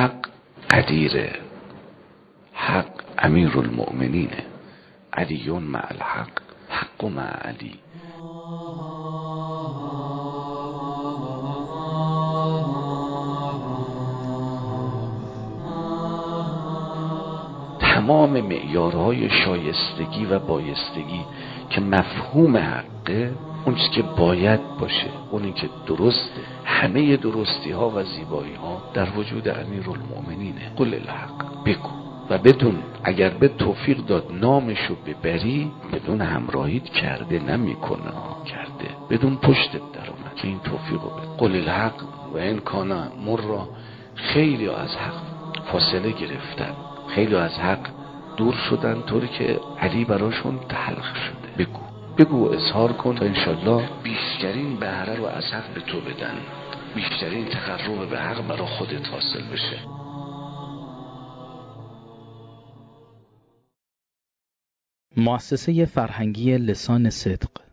حق قدیره، حق امیر المؤمنینه، علیون مع الحق، حق مع علی. تمام معیارهای شایستگی و بایستگی که مفهوم حقه، اون چیزی که باید باشه، اونی که درسته، همه درستی ها و زیبایی ها در وجود امیرالمؤمنینه. قل الحق، بگو. و بدون اگر به توفیق داد نامشو ببری، بدون همراهیت کرده نمیکنه، کرده بدون پشتت در اومد که این توفیقو بده. قل الحق و این کانا مرا. خیلی از حق فاصله گرفتن، خیلی از حق دور شدن، طوری که علی براشون تلخ شده. بگو اظهار کن تا انشالله بیشترین بهره رو از حق به تو بدن، بیشترین تقرب به حق برای خودت حاصل بشه. مؤسسه فرهنگی لسان صدق